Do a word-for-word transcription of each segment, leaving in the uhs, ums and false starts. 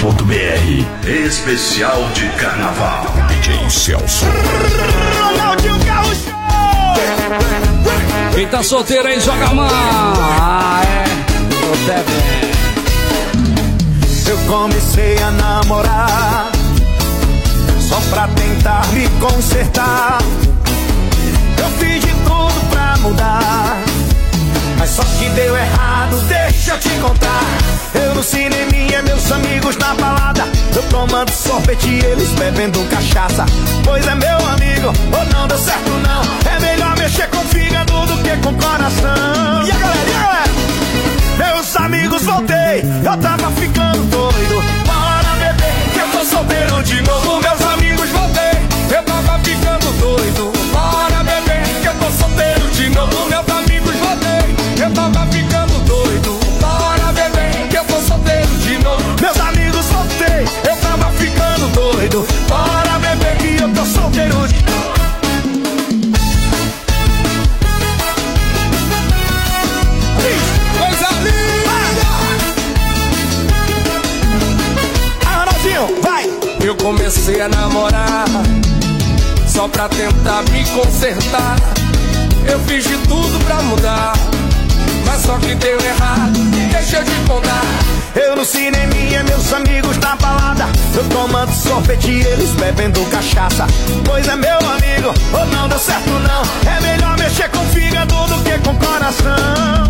ponto b r. Especial de carnaval. D J Celso. Ronaldinho Gaúcho. Quem tá solteiro aí, joga a mão. Ah, é. Tô devendo. Eu comecei a namorar só pra tentar me consertar. Eu fiz de tudo pra mudar, mas só que deu errado, deixa eu te contar. Eu no cineminha, meus amigos na balada, eu tomando sorvete e eles bebendo cachaça. Pois é, meu amigo, ou não deu certo não. É melhor mexer com o fígado do que com o coração. E a galera, e a galera? Meus amigos, voltei, eu tava ficando doido. Bora beber, que eu tô solteiro de novo. Meus amigos, voltei, eu tava ficando doido. Bora beber, que eu tô solteiro de novo. Meus amigos, voltei, eu tava ficando doido. Bora beber, que eu tô solteiro de novo. Meus amigos, voltei, eu tava ficando doido. Bora beber, que eu tô solteiro de novo. Coisa linda! Ah, Ronaldinho, vai! Eu comecei a namorar só pra tentar me consertar. Eu fiz de tudo pra mudar, mas só que deu errado, deixa eu te contar. Eu no cineminha, meus amigos na balada, eu tomando sorvete e eles bebendo cachaça. Pois é, meu amigo, ou não deu certo não. É melhor mexer com o fígado do que com o coração.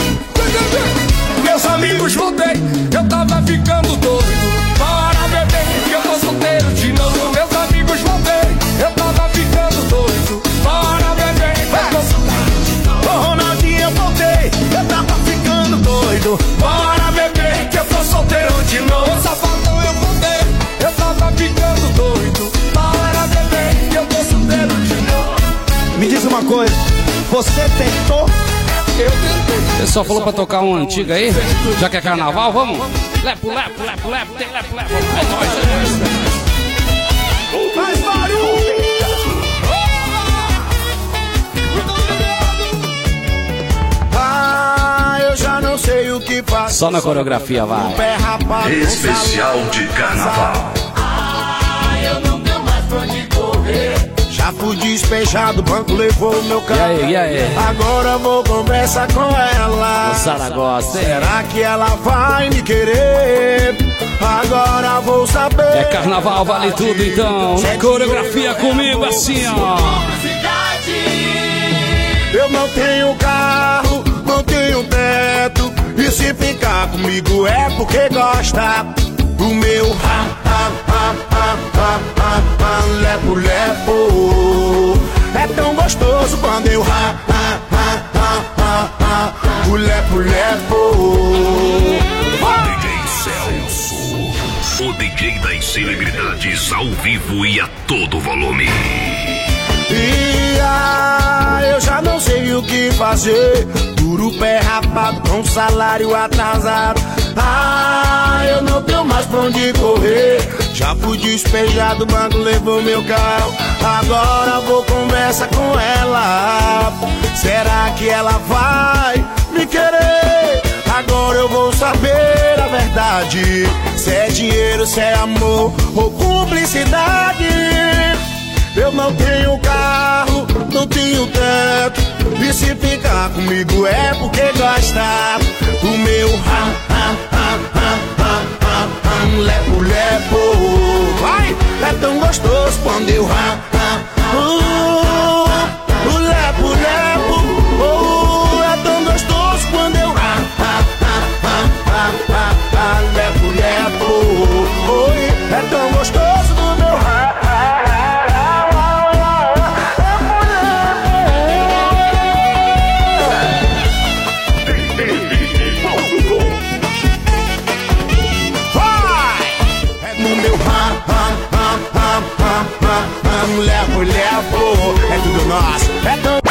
Meus amigos, voltei, eu tava ficando doido. Bora beber, que eu tô solteiro de novo. Meus amigos, voltei, eu tava ficando doido. Bora beber, que eu tô solteiro de novo. Ô Ronaldinho, eu voltei, eu tava ficando doido. Bora beber, que eu tô solteiro de novo. Safadão, eu voltei, eu tava ficando doido. Bora beber, que eu tô solteiro de novo. Me diz uma coisa, você tentou? Eu tentei. O pessoal falou pra tocar uma antiga aí. Já que é carnaval, vamos? Lepo, lepo, lepo, lepo, tem lepo, lepo. É nóis, é nóis. Faz barulho! Ah, eu já não sei o que faço. Só na coreografia, vai. Especial de carnaval. Ah, eu não tenho mais pra onde correr. Já fui despejado, o banco levou o meu carro. E aí, e aí? Agora vou conversar com ela. O Sara gosta, hein? Será que ela vai me querer? Agora vou saber. É carnaval, vale tudo então. Coreografia comigo assim, ó. Eu não tenho carro, não tenho teto. E se ficar comigo é porque gosta. O meu ha, ha, ha, ha, ha, ha, ha, lepo, lepo. É tão gostoso quando eu ha, ha, ha, ha, ha, ha, o lepo, lepo. D J Celso, o D J das celebridades ao vivo e a todo volume. E ah, eu já não sei o que fazer. Duro pé rapado com salário atrasado. Ah, eu não tenho mais pra onde correr. Já fui despejado, o banco levou meu carro. Agora vou conversar com ela. Será que ela vai me querer? Agora eu vou saber a verdade. Se é dinheiro, se é amor ou cumplicidade. Eu não tenho carro, não tenho teto. E se ficar comigo é porque gosta. O meu ha, ha, ha, ha, ha, ha, ha, lepo, lepo. Vai, é tão gostoso quando eu ha, ha, uh, o lepo, lepo. Oh, é tão gostoso quando eu ha, ha, ha, ha, ha, ha, ha, lepo, lepo. Oi, é tão gostoso do meu ha. Lepo, lepo, é tudo nosso, é tão...